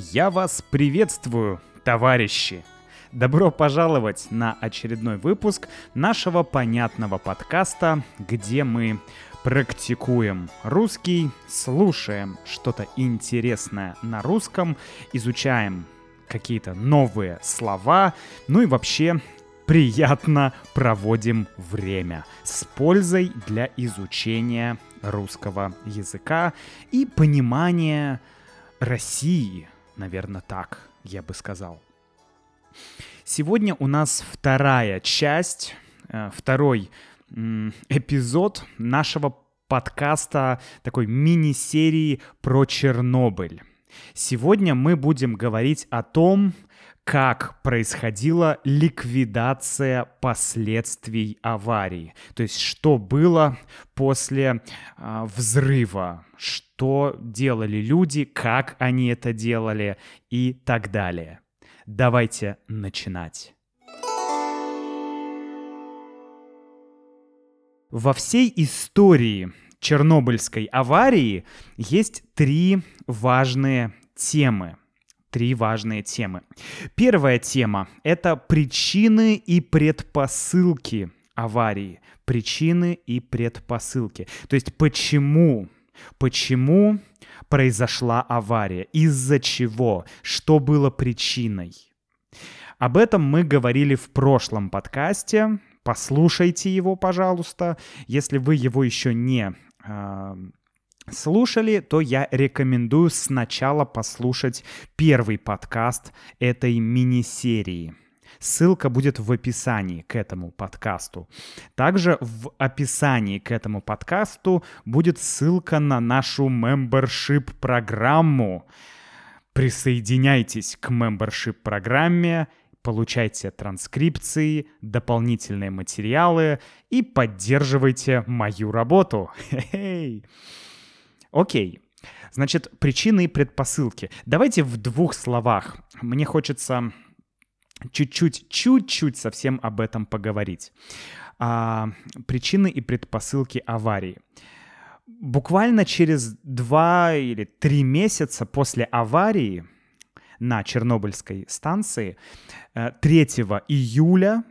Я вас приветствую, товарищи! Добро пожаловать на очередной выпуск нашего понятного подкаста, где мы практикуем русский, слушаем что-то интересное на русском, изучаем какие-то новые слова, ну и вообще приятно проводим время с пользой для изучения русского языка и понимания России, наверное, так я бы сказал. Сегодня у нас вторая часть, второй эпизод нашего подкаста, такой мини-серии про Чернобыль. Сегодня мы будем говорить о том, как происходила ликвидация последствий аварии. То есть, что было после взрыва, что делали люди, как они это делали и так далее. Давайте начинать. Во всей истории Чернобыльской аварии есть три важные темы. Первая тема — это причины и предпосылки аварии. Причины и предпосылки. То есть почему произошла авария, из-за чего, что было причиной. Об этом мы говорили в прошлом подкасте. Послушайте его, пожалуйста. Если вы его еще не слушали, то я рекомендую сначала послушать первый подкаст этой мини-серии. Ссылка будет в описании к этому подкасту. Также в описании к этому подкасту будет ссылка на нашу membership-программу. Присоединяйтесь к membership-программе, получайте транскрипции, дополнительные материалы и поддерживайте мою работу. Хе-хей! Окей, значит, причины и предпосылки. Давайте в двух словах. Мне хочется чуть-чуть совсем об этом поговорить. Причины и предпосылки аварии. Буквально через 2 или 3 месяца после аварии на Чернобыльской станции 3 июля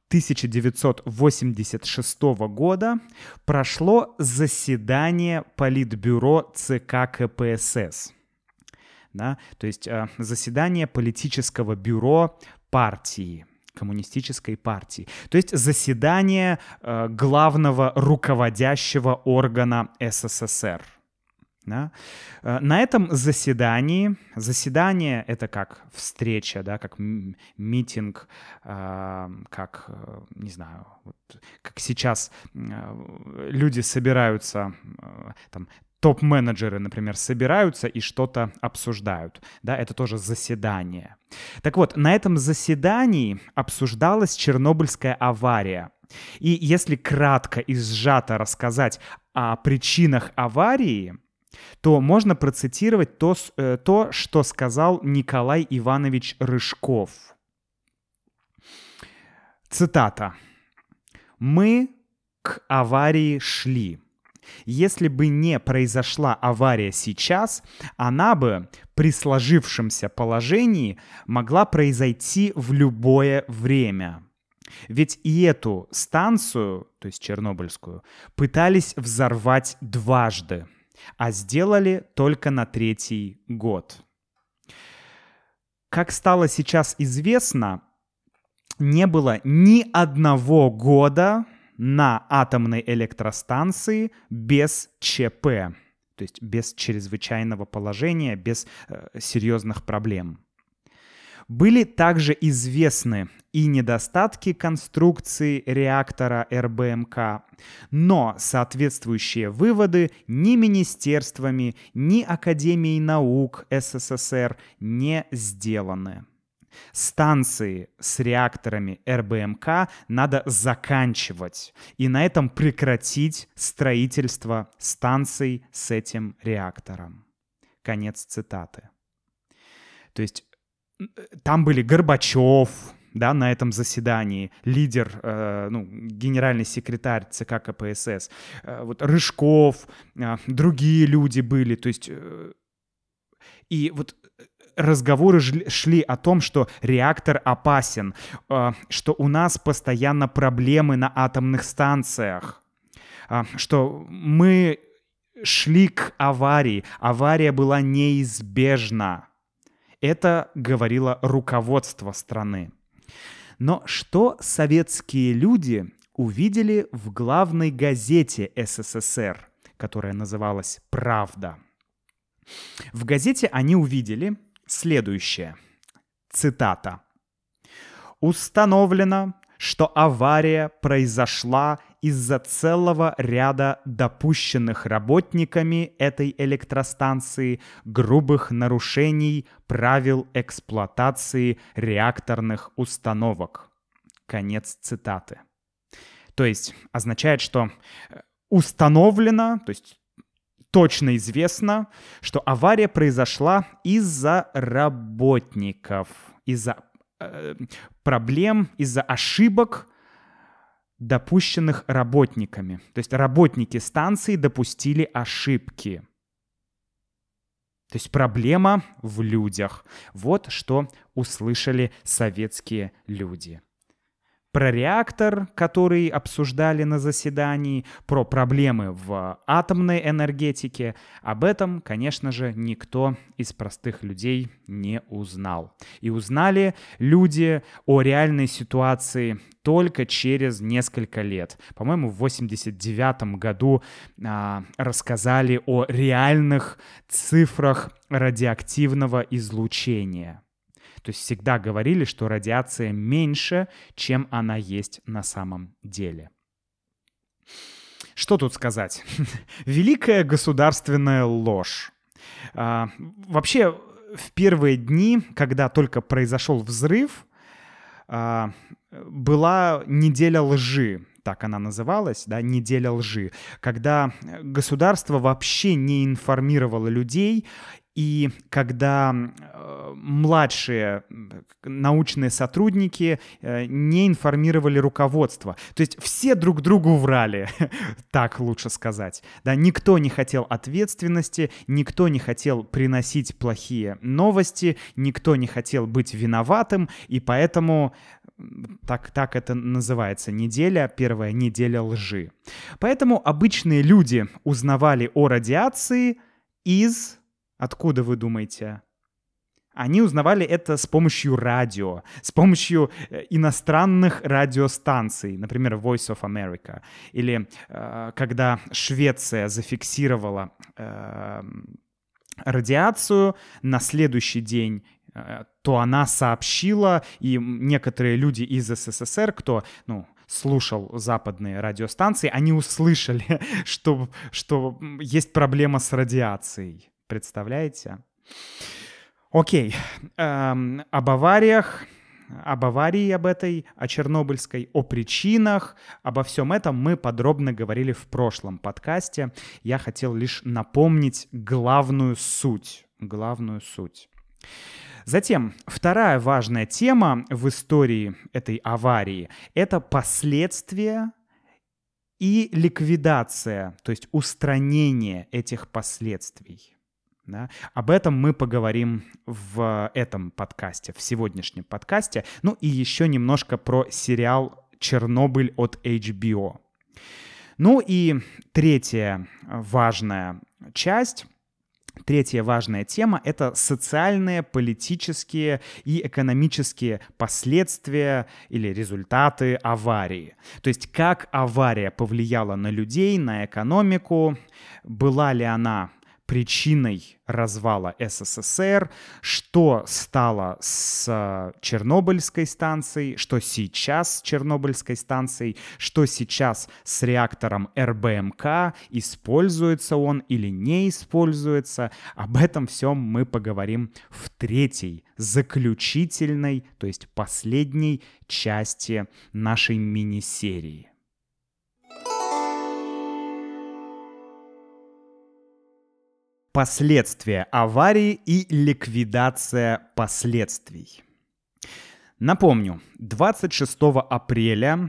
1986 года прошло заседание Политбюро ЦК КПСС. Да? То есть заседание политического бюро партии, коммунистической партии. То есть заседание главного руководящего органа СССР. Да? На этом заседание это как встреча, да, как митинг, как, не знаю, вот, как сейчас люди собираются, там, топ-менеджеры, например, собираются и что-то обсуждают. Да, это тоже заседание. Так вот, на этом заседании обсуждалась Чернобыльская авария. И если кратко и сжато рассказать о причинах аварии, то можно процитировать то, что сказал Николай Иванович Рыжков. Цитата. «Мы к аварии шли. Если бы не произошла авария сейчас, она бы при сложившемся положении могла произойти в любое время. Ведь и эту станцию, то есть Чернобыльскую, пытались взорвать дважды, а сделали только на 3-й год. Как стало сейчас известно, не было ни одного года на атомной электростанции без ЧП, то есть без чрезвычайного положения, без серьезных проблем. Были также известны и недостатки конструкции реактора РБМК, но соответствующие выводы ни министерствами, ни Академией наук СССР не сделаны. Станции с реакторами РБМК надо заканчивать и на этом прекратить строительство станций с этим реактором». Конец цитаты. То есть там были Горбачев, да, на этом заседании, лидер, генеральный секретарь ЦК КПСС, вот Рыжков, другие люди были, то есть и вот разговоры шли о том, что реактор опасен, что у нас постоянно проблемы на атомных станциях, что мы шли к аварии. Авария была неизбежна. Это говорило руководство страны. Но что советские люди увидели в главной газете СССР, которая называлась «Правда»? В газете они увидели следующее. Цитата. «Установлено, что авария произошла из-за целого ряда допущенных работниками этой электростанции грубых нарушений правил эксплуатации реакторных установок». Конец цитаты. То есть означает, что установлено, то есть точно известно, что авария произошла из-за работников, из-за проблем, из-за ошибок, допущенных работниками. То есть работники станции допустили ошибки. То есть проблема в людях. Вот что услышали советские люди. Про реактор, который обсуждали на заседании, про проблемы в атомной энергетике, об этом, конечно же, никто из простых людей не узнал. И узнали люди о реальной ситуации только через несколько лет. По-моему, в 1989 году рассказали о реальных цифрах радиоактивного излучения. То есть всегда говорили, что радиация меньше, чем она есть на самом деле. Что тут сказать? Великая государственная ложь. Вообще, в первые дни, когда только произошел взрыв, была неделя лжи. Так она называлась, да, неделя лжи, когда государство вообще не информировало людей, и когда младшие научные сотрудники не информировали руководство. То есть все друг другу врали, так лучше сказать. Да, никто не хотел ответственности, никто не хотел приносить плохие новости, никто не хотел быть виноватым, и поэтому так это называется неделя, первая неделя лжи. Поэтому обычные люди узнавали о радиации из... Откуда вы думаете? Они узнавали это с помощью радио, с помощью иностранных радиостанций, например, Voice of America, или когда Швеция зафиксировала радиацию на следующий день, то она сообщила, и некоторые люди из СССР, кто, слушал западные радиостанции, они услышали, что есть проблема с радиацией. Представляете? Окей. Об авариях, об аварии об этой, о Чернобыльской, о причинах, обо всем этом мы подробно говорили в прошлом подкасте. Я хотел лишь напомнить главную суть. Затем, вторая важная тема в истории этой аварии — это последствия и ликвидация, то есть устранение этих последствий. Да? Об этом мы поговорим в этом подкасте, в сегодняшнем подкасте. Ну и еще немножко про сериал «Чернобыль» от HBO. Ну и третья важная тема — это социальные, политические и экономические последствия или результаты аварии. То есть как авария повлияла на людей, на экономику, была ли она причиной развала СССР, что стало с Чернобыльской станцией, что сейчас с Чернобыльской станцией, что сейчас с реактором РБМК, используется он или не используется. Об этом всем мы поговорим в третьей, заключительной, то есть последней части нашей мини-серии. Последствия аварии и ликвидация последствий. Напомню, 26 апреля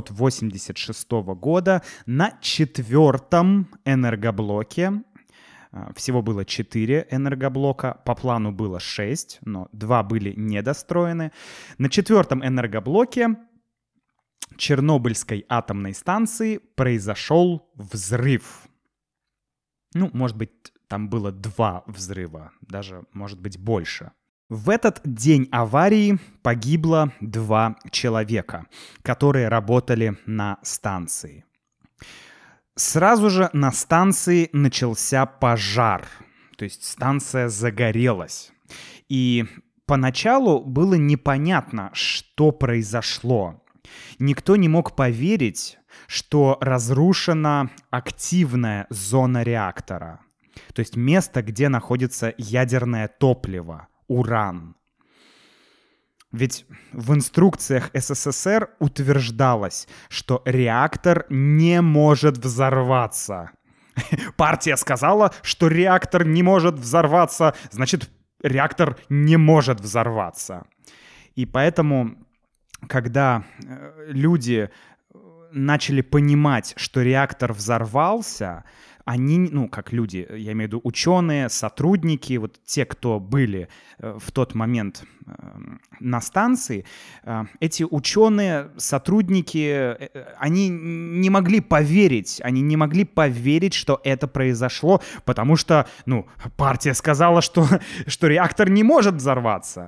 1986 года на 4-м энергоблоке Всего было 4 энергоблока, по плану было 6, но 2 были недостроены. На 4-м энергоблоке Чернобыльской атомной станции произошел взрыв. Ну, может быть, там было 2 взрыва, даже, может быть, больше. В этот день аварии погибло 2 человека, которые работали на станции. Сразу же на станции начался пожар, то есть станция загорелась. И поначалу было непонятно, что произошло. Никто не мог поверить, что разрушена активная зона реактора, то есть место, где находится ядерное топливо, уран. Ведь в инструкциях СССР утверждалось, что реактор не может взорваться. Партия сказала, что реактор не может взорваться, значит, реактор не может взорваться. И поэтому, когда люди начали понимать, что реактор взорвался, они, ну, как люди, я имею в виду ученые, сотрудники, вот те, кто были в тот момент на станции, эти ученые, сотрудники, они не могли поверить, что это произошло, потому что, ну, партия сказала, что реактор не может взорваться.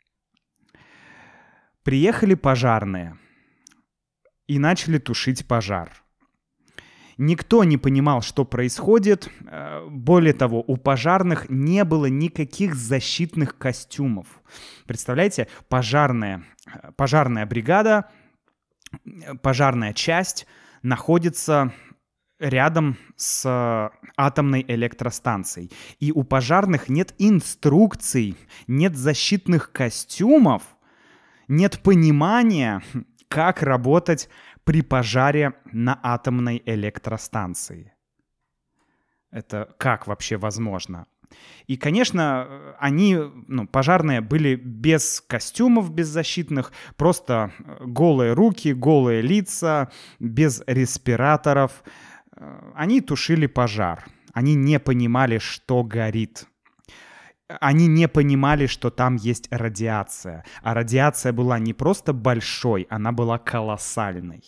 Приехали пожарные и начали тушить пожар. Никто не понимал, что происходит. Более того, у пожарных не было никаких защитных костюмов. Представляете, пожарная бригада, пожарная часть находится рядом с атомной электростанцией. И у пожарных нет инструкций, нет защитных костюмов, нет понимания, как работать при пожаре на атомной электростанции. Это как вообще возможно? И, конечно, они, пожарные, были без костюмов, без защитных, просто голые руки, голые лица, без респираторов. Они тушили пожар. Они не понимали, что горит. Они не понимали, что там есть радиация. А радиация была не просто большой, она была колоссальной.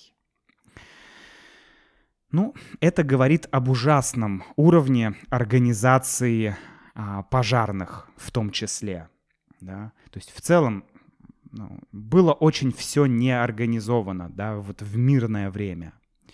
Ну, это говорит об ужасном уровне организации пожарных в том числе. Да? То есть в целом было очень все неорганизовано, да, вот в мирное время.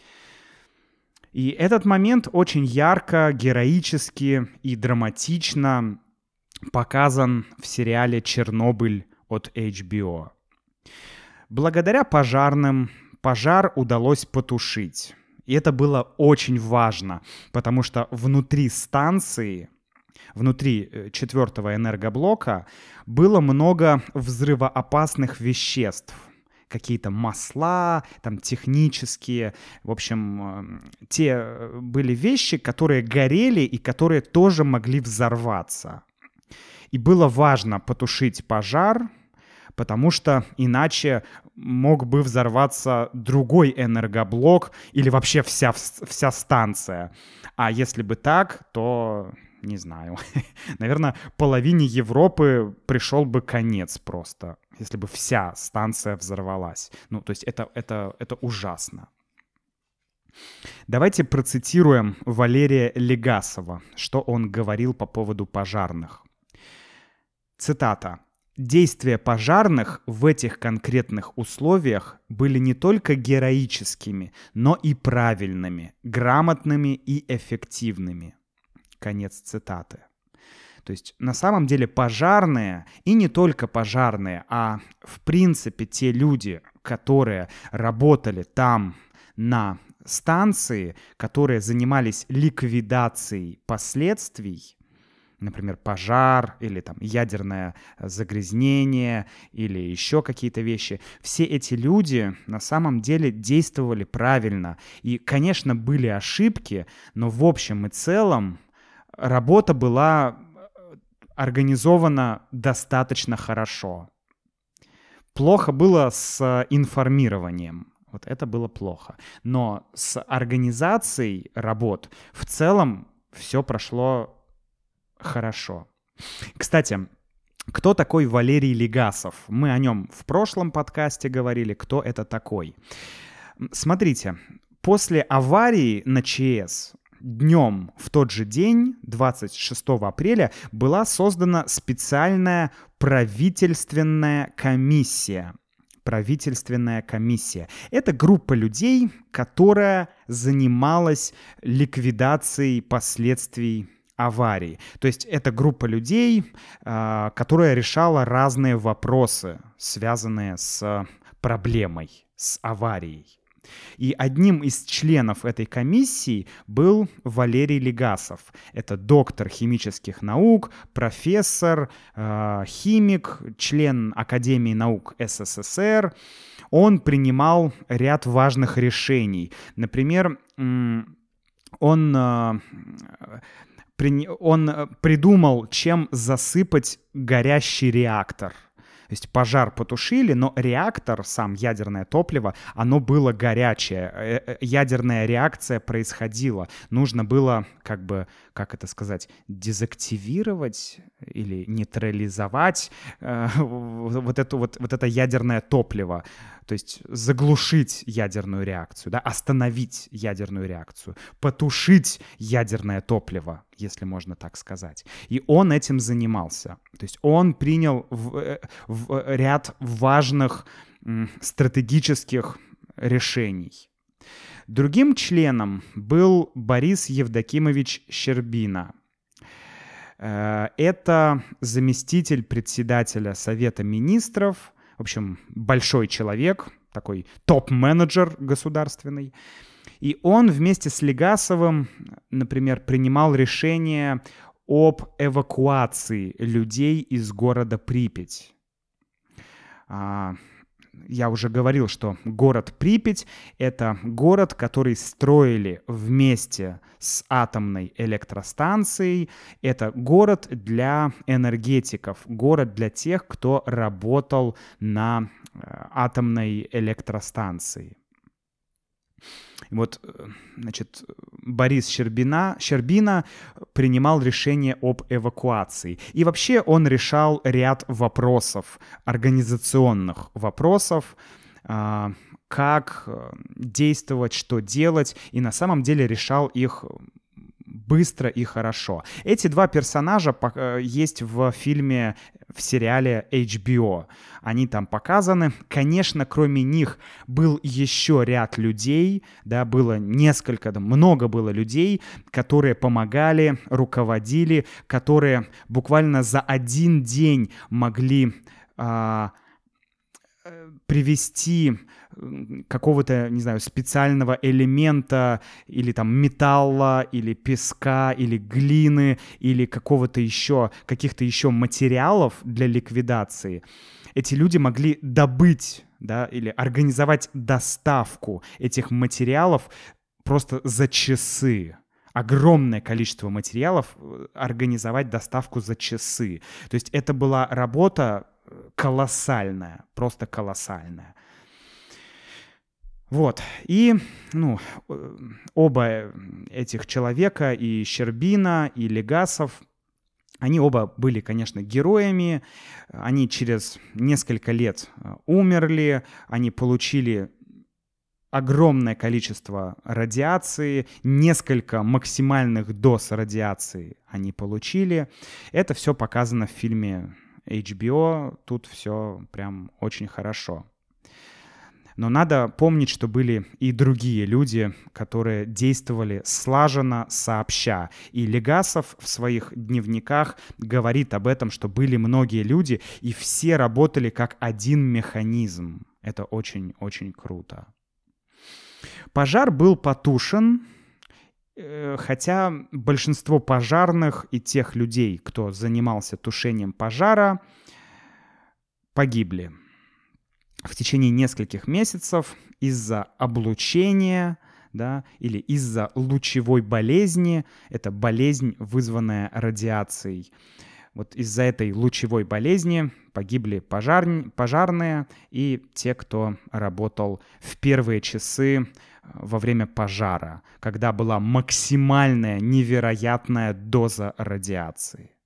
И этот момент очень ярко, героически и драматично показан в сериале «Чернобыль» от HBO. Благодаря пожарным пожар удалось потушить. И это было очень важно, потому что внутри станции, внутри 4-го энергоблока было много взрывоопасных веществ. Какие-то масла, там технические. В общем, те были вещи, которые горели и которые тоже могли взорваться. И было важно потушить пожар, потому что иначе мог бы взорваться другой энергоблок или вообще вся станция. А если бы так, то, не знаю, наверное, половине Европы пришел бы конец просто, если бы вся станция взорвалась. Ну, то есть это ужасно. Давайте процитируем Валерия Легасова, что он говорил по поводу пожарных. Цитата. «Действия пожарных в этих конкретных условиях были не только героическими, но и правильными, грамотными и эффективными». Конец цитаты. То есть на самом деле пожарные, и не только пожарные, а в принципе те люди, которые работали там на станции, которые занимались ликвидацией последствий, например, пожар или там ядерное загрязнение или еще какие-то вещи. Все эти люди на самом деле действовали правильно. И, конечно, были ошибки, но в общем и целом работа была организована достаточно хорошо. Плохо было с информированием. Вот это было плохо. Но с организацией работ в целом все прошло хорошо. Кстати, кто такой Валерий Легасов? Мы о нем в прошлом подкасте говорили, кто это такой. Смотрите, после аварии на ЧАЭС днем в тот же день, 26 апреля, была создана специальная правительственная комиссия. Правительственная комиссия. Это группа людей, которая занималась ликвидацией последствий аварии. То есть это группа людей, которая решала разные вопросы, связанные с проблемой, с аварией. И одним из членов этой комиссии был Валерий Легасов. Это доктор химических наук, профессор, химик, член Академии наук СССР. Он принимал ряд важных решений. Например, он придумал, чем засыпать горящий реактор. То есть пожар потушили, но реактор, сам ядерное топливо, оно было горячее. Ядерная реакция происходила. Нужно было, как это сказать, дезактивировать или нейтрализовать вот это ядерное топливо. То есть заглушить ядерную реакцию, да, остановить ядерную реакцию, потушить ядерное топливо, если можно так сказать. И он этим занимался. То есть он принял в ряд важных стратегических решений. Другим членом был Борис Евдокимович Щербина. Это заместитель председателя Совета министров, в общем, большой человек, такой топ-менеджер государственный. И он вместе с Легасовым, например, принимал решение об эвакуации людей из города Припять. Я уже говорил, что город Припять — это город, который строили вместе с атомной электростанцией. Это город для энергетиков, город для тех, кто работал на атомной электростанции. Вот, значит, Борис Щербина принимал решение об эвакуации. И вообще он решал ряд вопросов, организационных вопросов, как действовать, что делать, и на самом деле решал их быстро и хорошо. Эти два персонажа есть в сериале HBO. Они там показаны. Конечно, кроме них был еще ряд людей, да, было много было людей, которые помогали, руководили, которые буквально за один день могли привести какого-то, не знаю, специального элемента или там металла, или песка, или глины, или каких-то еще материалов для ликвидации. Эти люди могли добыть, да, или организовать доставку этих материалов просто за часы. Огромное количество материалов организовать доставку за часы. То есть это была работа колоссальная, просто колоссальная. Вот, и, оба этих человека, и Щербина, и Легасов, они оба были, конечно, героями, они через несколько лет умерли, они получили огромное количество радиации, несколько максимальных доз радиации они получили. Это все показано в фильме HBO, тут все прям очень хорошо. Но надо помнить, что были и другие люди, которые действовали слаженно, сообща. И Легасов в своих дневниках говорит об этом, что были многие люди, и все работали как один механизм. Это очень-очень круто. Пожар был потушен, хотя большинство пожарных и тех людей, кто занимался тушением пожара, погибли в течение нескольких месяцев из-за облучения, да, или из-за лучевой болезни. Это болезнь, вызванная радиацией. Вот из-за этой лучевой болезни погибли пожарные и те, кто работал в первые часы во время пожара, когда была максимальная, невероятная доза радиации.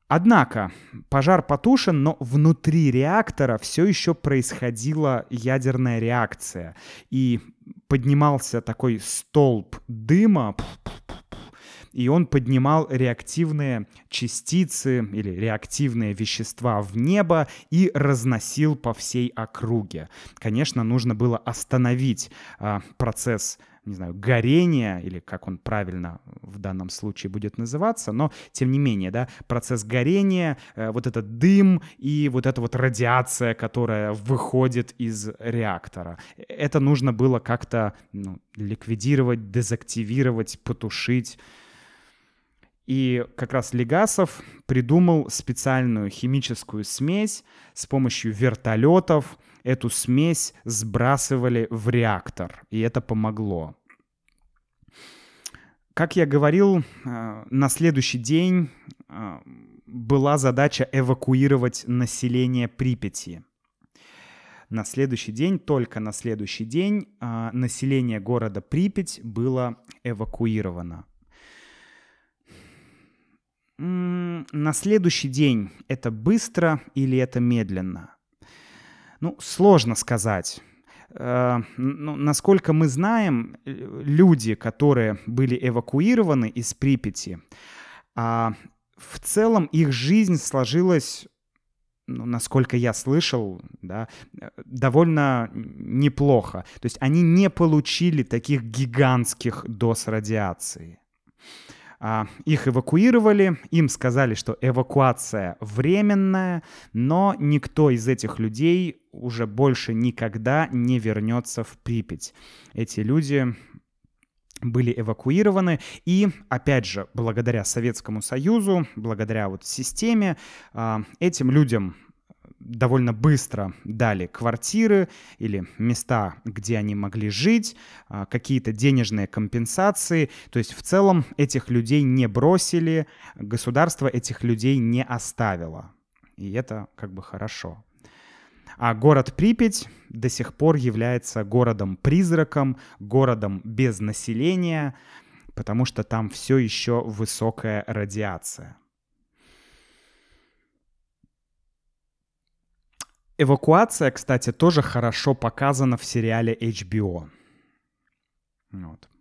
Однако пожар потушен, но внутри реактора все еще происходила ядерная реакция. И поднимался такой столб дыма, и он поднимал реактивные частицы или реактивные вещества в небо и разносил по всей округе. Конечно, нужно было остановить процесс, не знаю, горения, или как он правильно в данном случае будет называться, но тем не менее, да, процесс горения, вот этот дым и вот эта вот радиация, которая выходит из реактора. Это нужно было как-то ликвидировать, дезактивировать, потушить. И как раз Легасов придумал специальную химическую смесь с помощью вертолетов. Эту смесь сбрасывали в реактор, и это помогло. Как я говорил, на следующий день была задача эвакуировать население Припяти. На следующий день, только на следующий день, население города Припять было эвакуировано. На следующий день это быстро или это медленно? Сложно сказать. Насколько мы знаем, люди, которые были эвакуированы из Припяти, в целом их жизнь сложилась, насколько я слышал, да, довольно неплохо. То есть они не получили таких гигантских доз радиации. Их эвакуировали, им сказали, что эвакуация временная, но никто из этих людей уже больше никогда не вернется в Припять. Эти люди были эвакуированы, и, опять же, благодаря Советскому Союзу, благодаря вот системе, этим людям довольно быстро дали квартиры или места, где они могли жить, какие-то денежные компенсации. То есть в целом этих людей не бросили, государство этих людей не оставило. И это как бы хорошо. А город Припять до сих пор является городом-призраком, городом без населения, потому что там все еще высокая радиация. Эвакуация, кстати, тоже хорошо показана в сериале HBO. Вот.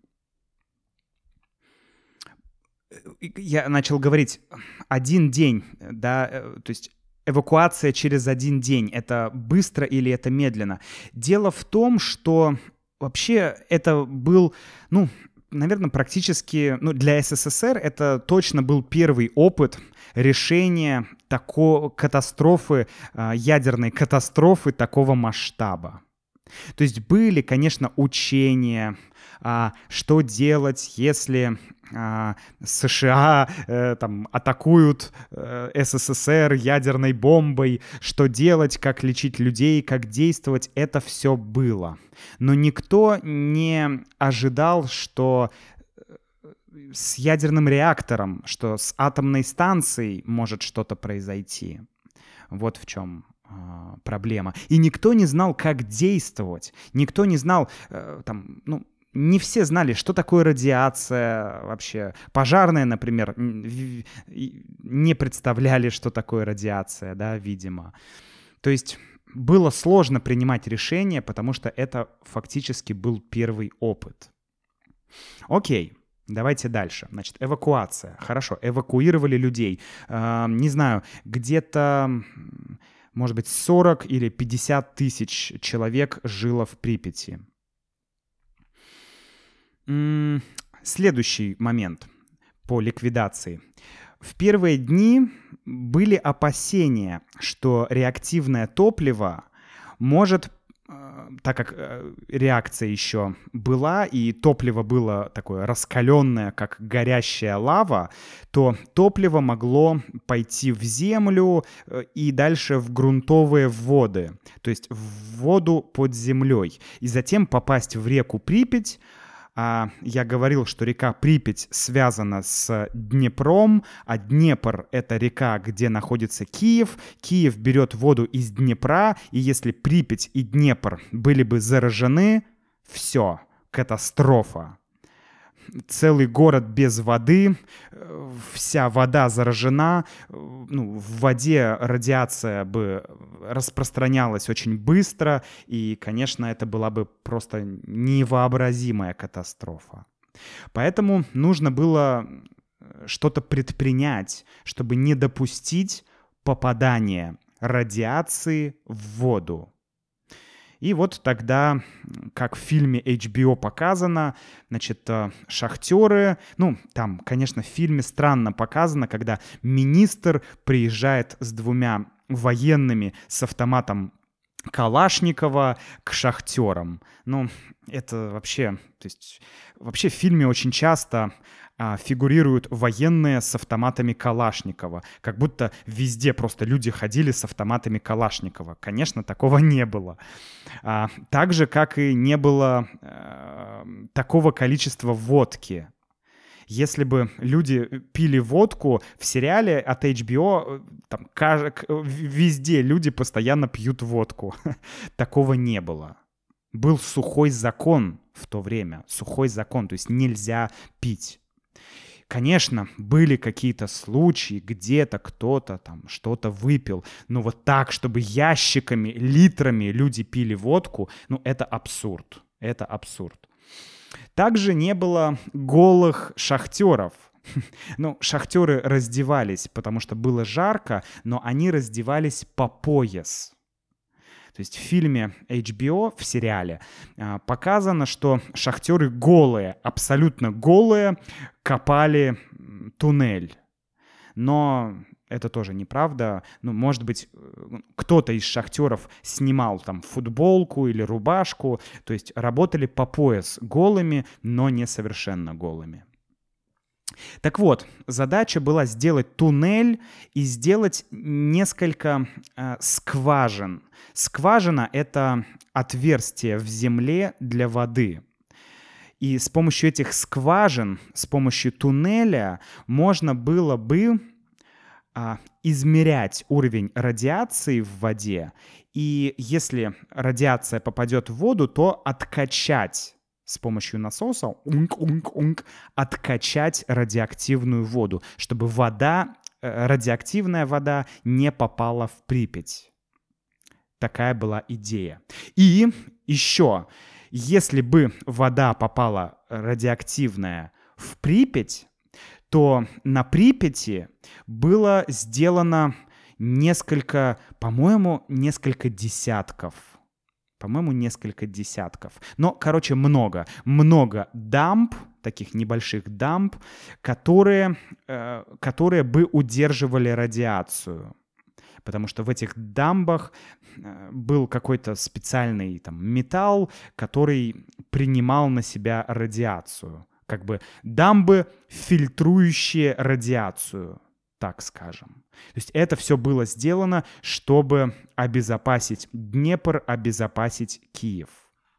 Я начал говорить один день, да, то есть эвакуация через один день. Это быстро или это медленно? Дело в том, что вообще это был, наверное, практически, для СССР это точно был первый опыт решения такой катастрофы, ядерной катастрофы такого масштаба. То есть были, конечно, учения, что делать, если США атакуют СССР ядерной бомбой, что делать, как лечить людей, как действовать, это все было. Но никто не ожидал, что с ядерным реактором, что с атомной станцией может что-то произойти. Вот в чем проблема. И никто не знал, как действовать. Никто не знал, не все знали, что такое радиация вообще. Пожарные, например, не представляли, что такое радиация, да, видимо. То есть было сложно принимать решения, потому что это фактически был первый опыт. Окей. Давайте дальше. Значит, эвакуация. Хорошо, эвакуировали людей. Не знаю, где-то, может быть, 40 или 50 тысяч человек жило в Припяти. Следующий момент по ликвидации. В первые дни были опасения, что реактивное топливо может, так как реакция еще была, и топливо было такое раскаленное, как горящая лава, то топливо могло пойти в землю и дальше в грунтовые воды, то есть в воду под землей, и затем попасть в реку Припять. Я говорил, что река Припять связана с Днепром, а Днепр — это река, где находится Киев. Киев берет воду из Днепра, и если Припять и Днепр были бы заражены, все, катастрофа. целый город без воды, вся вода заражена, в воде радиация бы распространялась очень быстро, и, конечно, это была бы просто невообразимая катастрофа. Поэтому нужно было что-то предпринять, чтобы не допустить попадания радиации в воду. И вот тогда, как в фильме HBO показано, значит, шахтеры, там, конечно, в фильме странно показано, когда министр приезжает с 2 военными с автоматом Калашникова к шахтерам. Это вообще, то есть, вообще в фильме очень часто фигурируют военные с автоматами Калашникова. Как будто везде просто люди ходили с автоматами Калашникова. Конечно, такого не было. Так же, как и не было такого количества водки. Если бы люди пили водку в сериале от HBO, там, везде люди постоянно пьют водку. Такого не было. Был сухой закон в то время. Сухой закон, то есть нельзя пить. Конечно, были какие-то случаи, где-то кто-то там что-то выпил, но вот так, чтобы ящиками, литрами люди пили водку, это абсурд. Это абсурд. Также не было голых шахтеров. Шахтеры раздевались, потому что было жарко, но они раздевались по пояс. То есть в фильме HBO, в сериале, показано, что шахтеры голые, абсолютно голые, копали туннель. Но это тоже неправда. Может быть, кто-то из шахтеров снимал там футболку или рубашку, то есть работали по пояс голыми, но не совершенно голыми. Так вот, задача была сделать туннель и сделать несколько скважин. Скважина — это отверстие в земле для воды. И с помощью этих скважин, с помощью туннеля можно было бы измерять уровень радиации в воде. И если радиация попадет в воду, то откачать с помощью насоса, откачать радиоактивную воду, чтобы радиоактивная вода не попала в Припять. Такая была идея. И еще, если бы вода попала радиоактивная в Припять, то на Припяти было сделано несколько десятков. Но, много. Много дамб, таких небольших дамб, которые бы удерживали радиацию. Потому что в этих дамбах был какой-то специальный металл, который принимал на себя радиацию. Как бы дамбы, фильтрующие радиацию, так скажем. То есть это все было сделано, чтобы обезопасить Днепр, обезопасить Киев.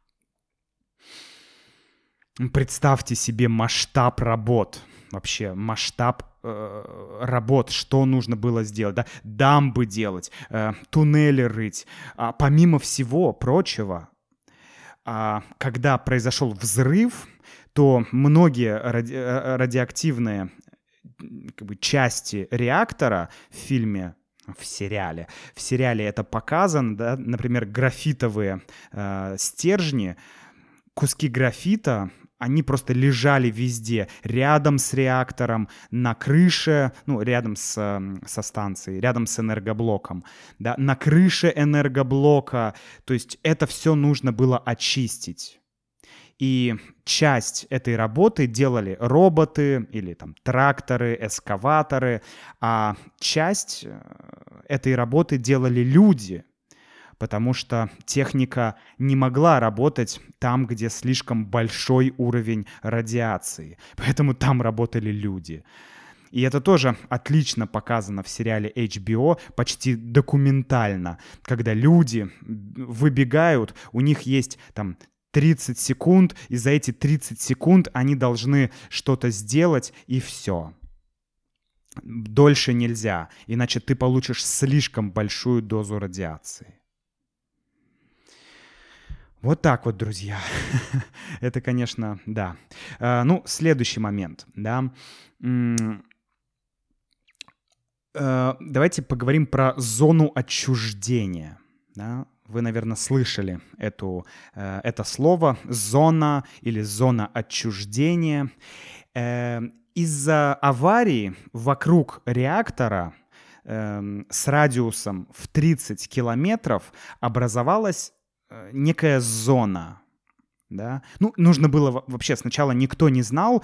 Представьте себе масштаб работ. Вообще масштаб работ, что нужно было сделать. Да? Дамбы делать, туннели рыть. Помимо всего прочего, когда произошел взрыв, то многие радиоактивные части реактора в сериале это показано, да? Например, графитовые стержни, куски графита, они просто лежали везде, рядом с реактором, на крыше, рядом со станцией, рядом с энергоблоком, да? На крыше энергоблока. То есть это все нужно было очистить. И часть этой работы делали роботы или тракторы, эскаваторы, а часть этой работы делали люди, потому что техника не могла работать там, где слишком большой уровень радиации. Поэтому там работали люди. И это тоже отлично показано в сериале HBO, почти документально, когда люди выбегают, у них есть 30 секунд, и за эти 30 секунд они должны что-то сделать, и все. Дольше нельзя, иначе ты получишь слишком большую дозу радиации. Вот так вот, друзья. Это, конечно, да. Ну, следующий момент, да. Давайте поговорим про зону отчуждения. Да? Вы, наверное, слышали это слово «зона» или «зона отчуждения». Из-за аварии вокруг реактора с радиусом в 30 километров образовалась некая зона. Да? Ну, нужно было вообще сначала никто не знал,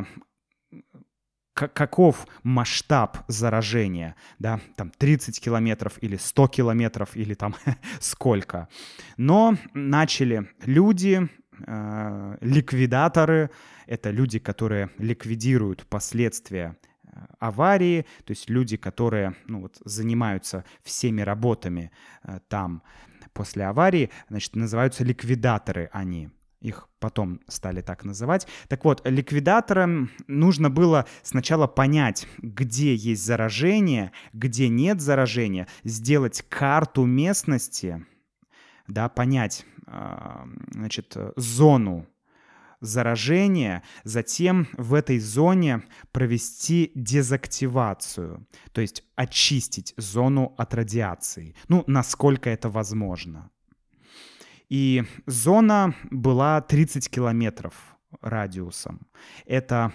каков масштаб заражения, да, там 30 километров или 100 километров или там сколько. Но начали люди, ликвидаторы, это люди, которые ликвидируют последствия аварии, то есть люди, которые занимаются всеми работами там после аварии, значит, называются ликвидаторы они. Их потом стали так называть. Так вот, ликвидаторам нужно было сначала понять, где есть заражение, где нет заражения, сделать карту местности, да, понять, значит, зону заражения, затем в этой зоне провести дезактивацию, то есть очистить зону от радиации, ну, насколько это возможно. И зона была 30 километров радиусом. Это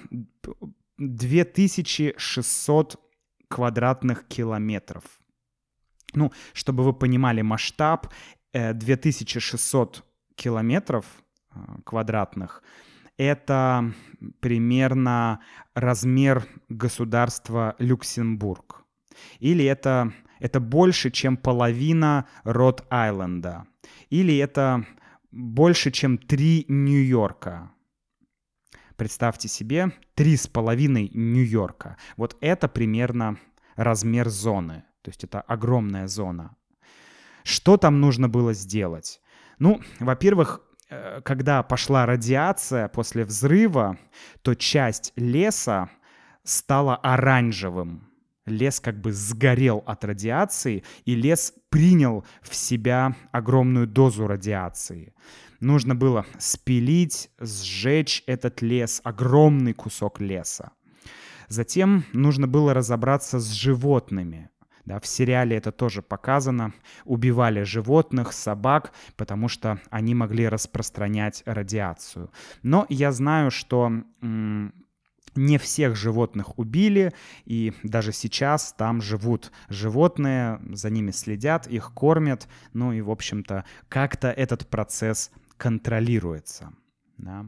2600 квадратных километров. Ну, чтобы вы понимали масштаб, 2600 километров квадратных — это примерно размер государства Люксембург. Или это больше, чем половина Род-Айленда. Или это больше, чем 3 Нью-Йорка. Представьте себе, 3,5 Нью-Йорка. Вот это примерно размер зоны. То есть это огромная зона. Что там нужно было сделать? Ну, во-первых, когда пошла радиация после взрыва, то часть леса стала оранжевым. Лес как бы сгорел от радиации, и лес принял в себя огромную дозу радиации. Нужно было спилить, сжечь этот лес, огромный кусок леса. Затем нужно было разобраться с животными. Да, в сериале это тоже показано. Убивали животных, собак, потому что они могли распространять радиацию. Но я знаю, что не всех животных убили, и даже сейчас там живут животные, за ними следят, их кормят, ну и, в общем-то, как-то этот процесс контролируется. Да.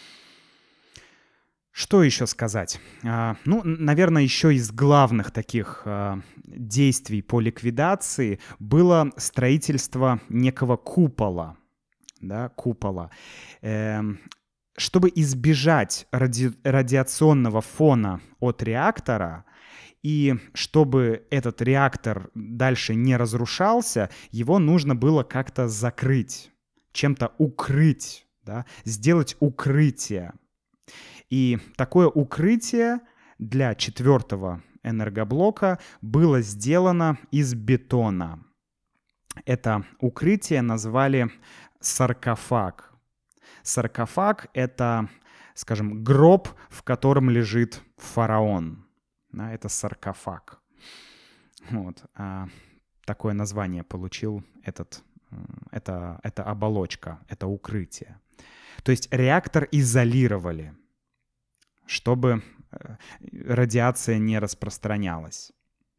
Что еще сказать? Ну, наверное, еще из главных таких действий по ликвидации было строительство некого купола. Да, купола. Чтобы избежать радиационного фона от реактора, и чтобы этот реактор дальше не разрушался, его нужно было как-то закрыть, чем-то укрыть, да, сделать укрытие. И такое укрытие для 4-го энергоблока было сделано из бетона. Это укрытие назвали саркофаг. Саркофаг — это, скажем, гроб, в котором лежит фараон. Да, это саркофаг. Вот. Такое название получил эта оболочка, это укрытие. То есть реактор изолировали, чтобы радиация не распространялась.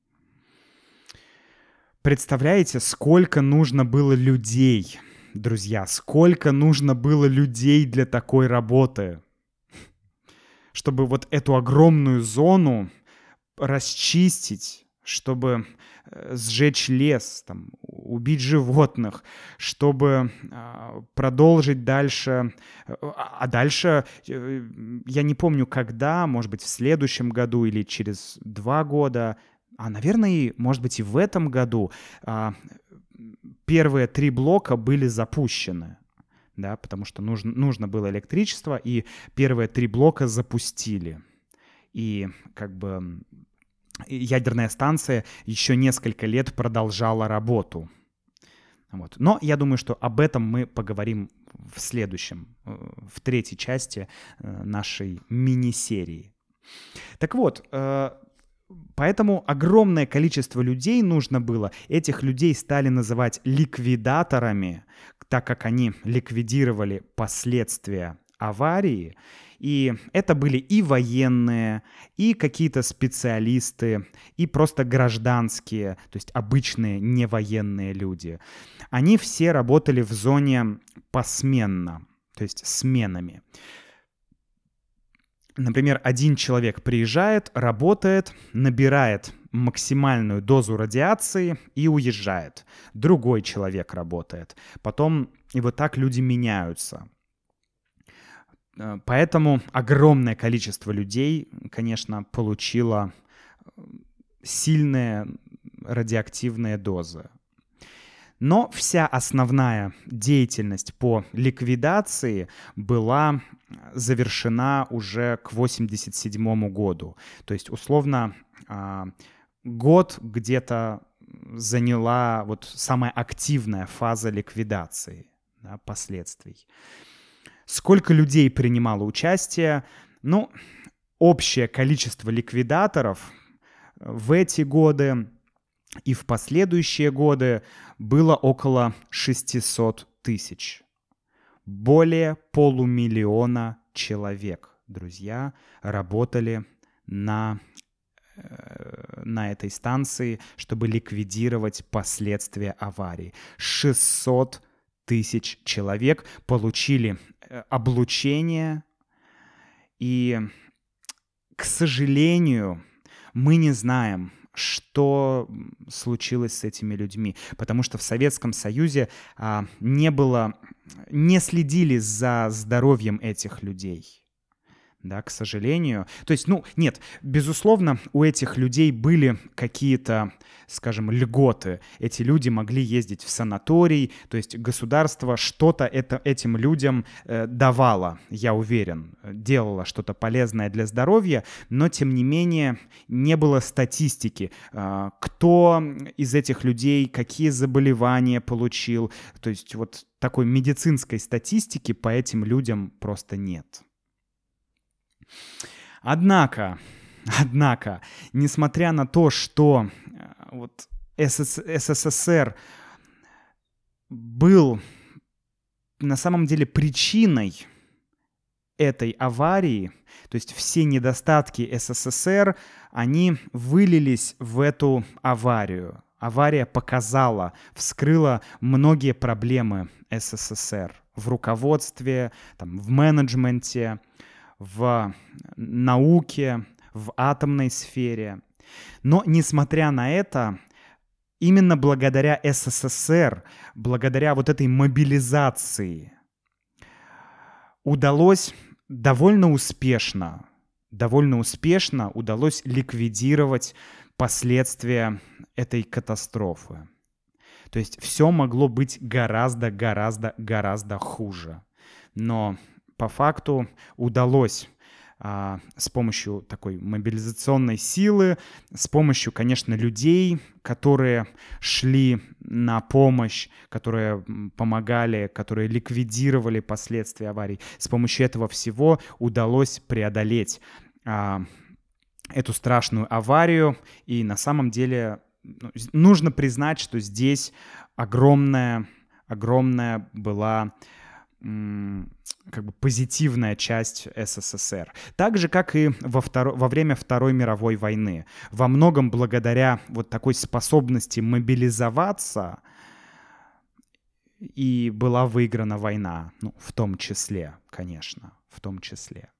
Представляете, сколько нужно было людей, друзья, сколько нужно было людей для такой работы, чтобы вот эту огромную зону расчистить, чтобы сжечь лес, там, убить животных, чтобы продолжить дальше. А дальше, я не помню когда, может быть, в следующем году или через 2 года, наверное, может быть, и в этом году первые 3 блока были запущены. Да, потому что нужно было электричество, и первые 3 блока запустили. И как бы ядерная станция еще несколько лет продолжала работу. Вот. Но я думаю, что об этом мы поговорим в следующем, в третьей части нашей мини-серии. Так вот, поэтому огромное количество людей нужно было. Этих людей стали называть ликвидаторами, так как они ликвидировали последствия аварии. И это были и военные, и какие-то специалисты, и просто гражданские, то есть обычные невоенные люди. Они все работали в зоне посменно, то есть сменами. Например, один человек приезжает, работает, набирает максимальную дозу радиации и уезжает. Другой человек работает. Потом и вот так люди меняются. Поэтому огромное количество людей, конечно, получило сильные радиоактивные дозы. Но вся основная деятельность по ликвидации была завершена уже к 1987 году. То есть, условно, год где-то заняла вот самая активная фаза ликвидации, да, последствий. Сколько людей принимало участие? Ну, общее количество ликвидаторов в эти годы и в последующие годы было около 600 тысяч. Более 500 000 человек, друзья, работали на этой станции, чтобы ликвидировать последствия аварии. 600 тысяч человек получили облучение, и, к сожалению, мы не знаем, что случилось с этими людьми, потому что в Советском Союзе не следили за здоровьем этих людей. Да, к сожалению. То есть, нет, безусловно, у этих людей были какие-то, скажем, льготы. Эти люди могли ездить в санаторий, то есть государство что-то этим людям давало, я уверен, делало что-то полезное для здоровья, но, тем не менее, не было статистики, кто из этих людей какие заболевания получил. То есть вот такой медицинской статистики по этим людям просто нет. Однако, несмотря на то, что вот СССР был на самом деле причиной этой аварии, то есть все недостатки СССР, они вылились в эту аварию. Авария показала, вскрыла многие проблемы СССР в руководстве, там, в менеджменте, в науке, в атомной сфере. Но, несмотря на это, именно благодаря СССР, благодаря вот этой мобилизации удалось довольно успешно удалось ликвидировать последствия этой катастрофы. То есть все могло быть гораздо хуже. Но по факту удалось с помощью такой мобилизационной силы, с помощью, конечно, людей, которые шли на помощь, которые помогали, которые ликвидировали последствия аварий. С помощью этого всего удалось преодолеть эту страшную аварию. И на самом деле нужно признать, что здесь огромная была как бы позитивная часть СССР. Так же, как и во время Второй мировой войны. Во многом благодаря вот такой способности мобилизоваться и была выиграна война. В том числе, конечно, в том числе.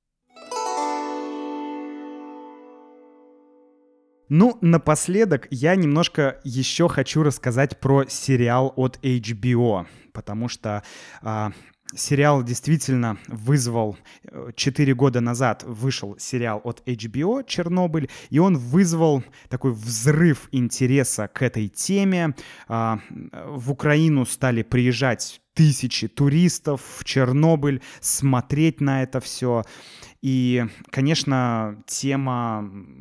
Напоследок я немножко еще хочу рассказать про сериал от HBO, потому что сериал действительно вызвал... 4 года назад вышел сериал от HBO «Чернобыль», и он вызвал такой взрыв интереса к этой теме. В Украину стали приезжать тысячи туристов в Чернобыль, смотреть на это все. И, конечно,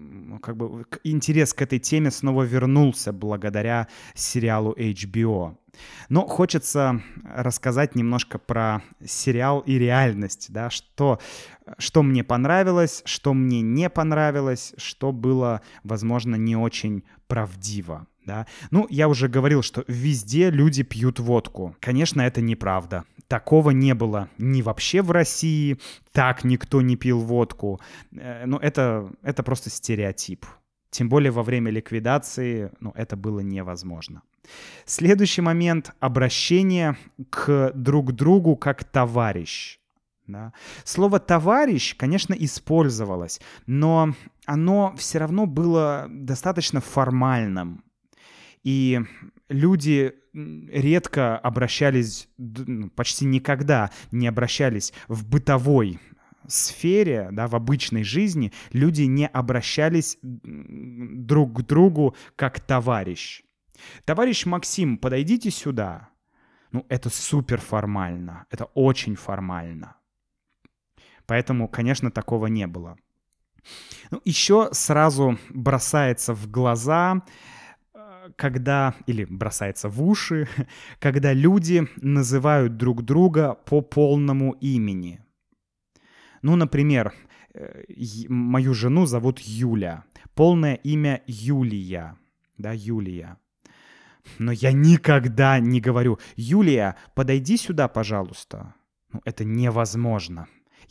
интерес к этой теме снова вернулся благодаря сериалу HBO. Но хочется рассказать немножко про сериал и реальность, да, что мне понравилось, что мне не понравилось, что было, возможно, не очень правдиво. Да? Ну, я уже говорил, что везде люди пьют водку. Конечно, это неправда. Такого не было ни вообще в России, так никто не пил водку. Ну, это просто стереотип. Тем более во время ликвидации, ну, это было невозможно. Следующий момент — обращение к друг другу как товарищ. Да. Слово «товарищ», конечно, использовалось, но оно все равно было достаточно формальным. И люди редко обращались, почти никогда не обращались в бытовой сфере, да, в обычной жизни, люди не обращались друг к другу как товарищ. «Товарищ Максим, подойдите сюда». Ну, это супер формально, это очень формально. Поэтому, конечно, такого не было. Ну, еще сразу бросается в глаза, или бросается в уши, когда люди называют друг друга по полному имени. Ну, например, мою жену зовут Юля. Полное имя Юлия. Да, Юлия. Но я никогда не говорю: «Юлия, подойди сюда, пожалуйста». Ну, это невозможно.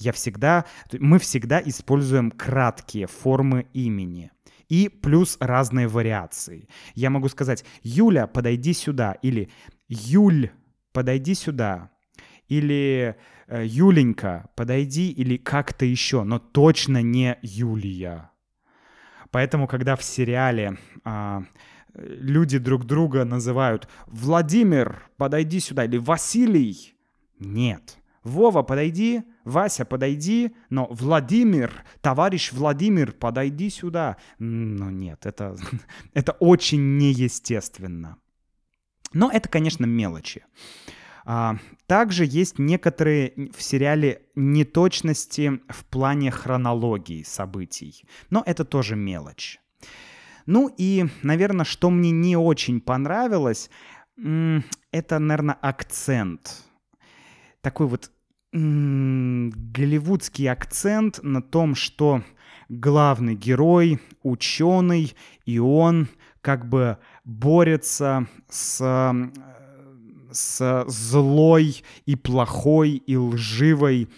Мы всегда используем краткие формы имени. И плюс разные вариации. Я могу сказать: «Юля, подойди сюда», или «Юль, подойди сюда», или «Юленька, подойди», или как-то еще, но точно не Юлия. Поэтому, когда в сериале люди друг друга называют «Владимир, подойди сюда», или «Василий», нет. «Вова, подойди», «Вася, подойди», но «Владимир, товарищ Владимир, подойди сюда». Ну нет, это очень неестественно. Но это, конечно, мелочи. Также есть некоторые в сериале неточности в плане хронологии событий. Но это тоже мелочь. Ну и, наверное, что мне не очень понравилось, это, наверное, акцент. Такой вот голливудский акцент на том, что главный герой ученый, и он как бы борется с злой и плохой и лживой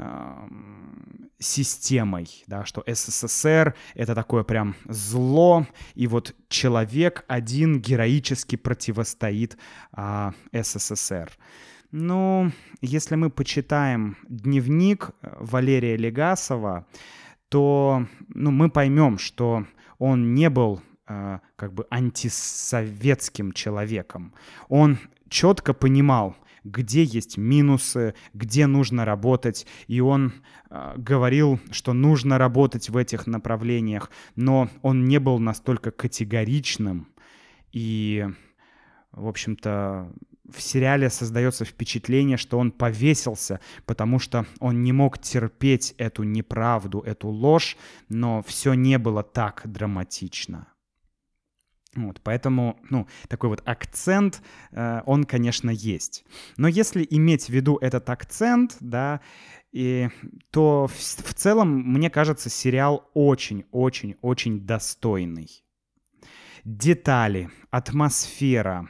системой, да, что СССР — это такое прям зло, и вот человек один героически противостоит СССР. Ну, если мы почитаем дневник Валерия Легасова, то мы поймем, что он не был как бы антисоветским человеком. Он четко понимал, где есть минусы, где нужно работать, и он говорил, что нужно работать в этих направлениях, но он не был настолько категоричным, и, в общем-то, в сериале создается впечатление, что он повесился, потому что он не мог терпеть эту неправду, эту ложь, но все не было так драматично. Вот, поэтому, такой вот акцент, он, конечно, есть. Но если иметь в виду этот акцент, да, то в целом, мне кажется, сериал очень-очень-очень достойный. Детали, атмосфера,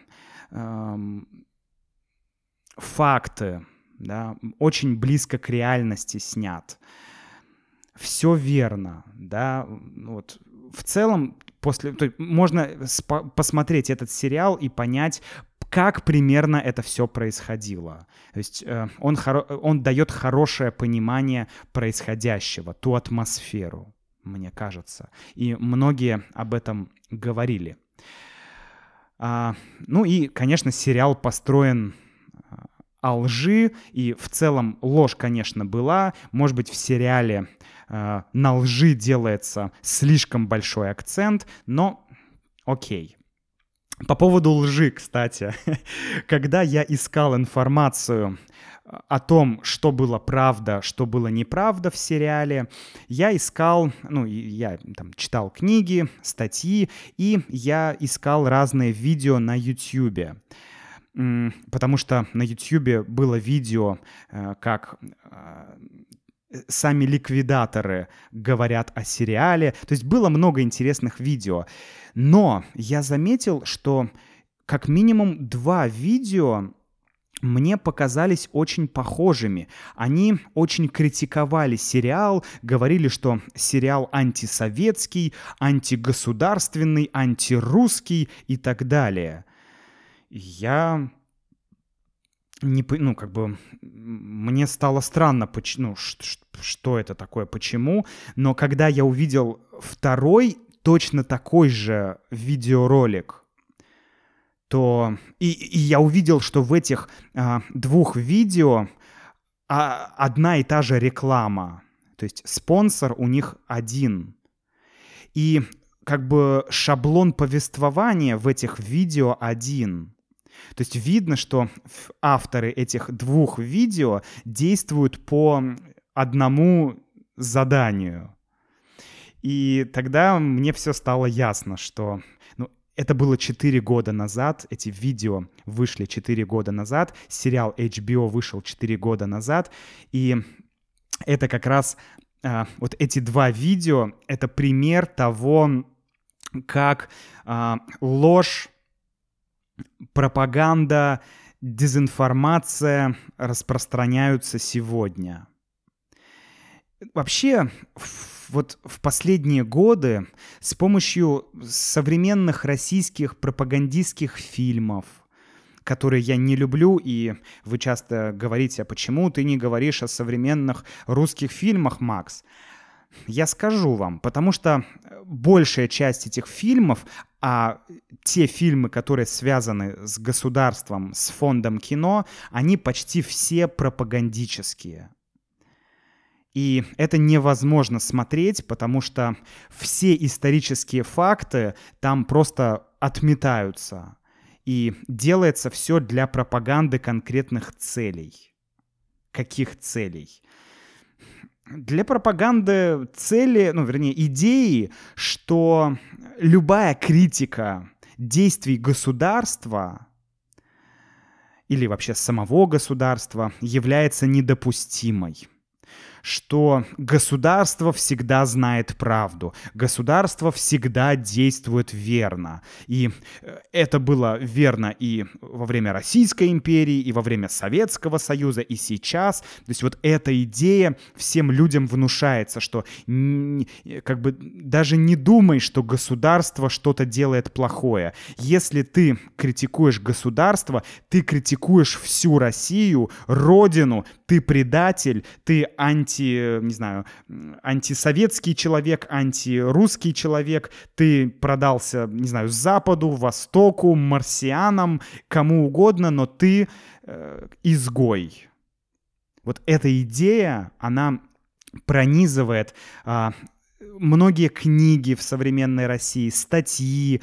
факты, да, очень близко к реальности снят. Все верно, да, вот. В целом, можно посмотреть этот сериал и понять, как примерно это все происходило. То есть он дает хорошее понимание происходящего, ту атмосферу, мне кажется. И многие об этом говорили. Ну и, конечно, сериал построен о лжи, и в целом ложь, конечно, была. Может быть, в сериале на лжи делается слишком большой акцент, но окей. По поводу лжи, кстати, когда я искал информацию о том, что было правда, что было неправда в сериале, я искал, я там читал книги, статьи, и я искал разные видео на YouTube. потому что на YouTube было видео, как сами ликвидаторы говорят о сериале. То есть было много интересных видео. Но я заметил, что как минимум 2 видео мне показались очень похожими. Они очень критиковали сериал, говорили, что сериал антисоветский, антигосударственный, антирусский и так далее. Я мне стало странно, что это такое, почему. Но когда я увидел второй, точно такой же видеоролик, то и я увидел, что в этих 2 видео одна и та же реклама. То есть спонсор у них один. И как бы шаблон повествования в этих видео один. То есть видно, что авторы этих 2 видео действуют по одному заданию. И тогда мне все стало ясно, что это было 4 года назад, эти видео вышли 4 года назад, сериал HBO вышел 4 года назад, и это как раз вот эти 2 видео, это пример того, как ложь, пропаганда, дезинформация распространяются сегодня. Вообще, вот в последние годы с помощью современных российских пропагандистских фильмов, которые я не люблю, и вы часто говорите, а почему ты не говоришь о современных русских фильмах, Макс? Я скажу вам, потому что большая часть этих фильмов, а те фильмы, которые связаны с государством, с фондом кино, они почти все пропагандические. И это невозможно смотреть, потому что все исторические факты там просто отметаются. И делается все для пропаганды конкретных целей. Каких целей? Для пропаганды цели, идеи, что любая критика действий государства или вообще самого государства является недопустимой. Что государство всегда знает правду, государство всегда действует верно. И это было верно и во время Российской империи, и во время Советского Союза, и сейчас. То есть вот эта идея всем людям внушается, что даже не думай, что государство что-то делает плохое. Если ты критикуешь государство, ты критикуешь всю Россию, родину, ты предатель, ты антисоветский человек, антирусский человек, ты продался, Западу, Востоку, марсианам, кому угодно, но ты изгой. Вот эта идея, она пронизывает многие книги в современной России, статьи,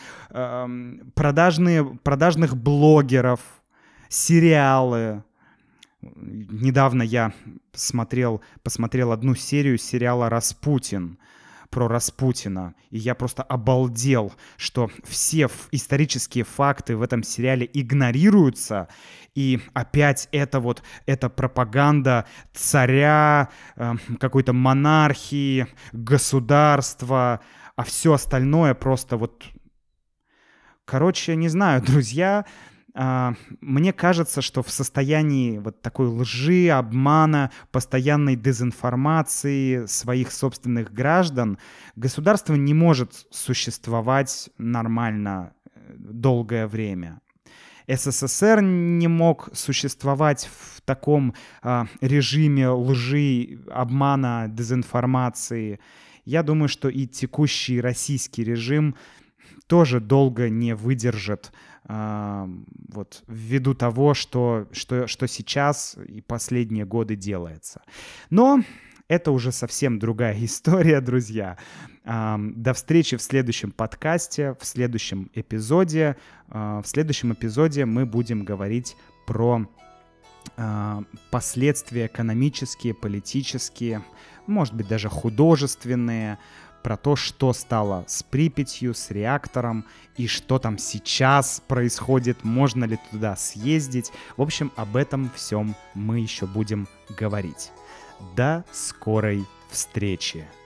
продажных блогеров, сериалы. Недавно я посмотрел одну серию сериала «Распутин», про Распутина, и я просто обалдел, что все исторические факты в этом сериале игнорируются, и опять эта пропаганда царя, какой-то монархии, государства, а все остальное просто Короче, не знаю, друзья. Мне кажется, что в состоянии вот такой лжи, обмана, постоянной дезинформации своих собственных граждан государство не может существовать нормально долгое время. СССР не мог существовать в таком режиме лжи, обмана, дезинформации. Я думаю, что и текущий российский режим тоже долго не выдержит ввиду того, что сейчас и последние годы делается. Но это уже совсем другая история, друзья. До встречи в следующем подкасте, в следующем эпизоде. В следующем эпизоде мы будем говорить про последствия экономические, политические, может быть, даже художественные, про то, что стало с Припятью, с реактором и что там сейчас происходит, можно ли туда съездить. В общем, об этом всем мы еще будем говорить. До скорой встречи!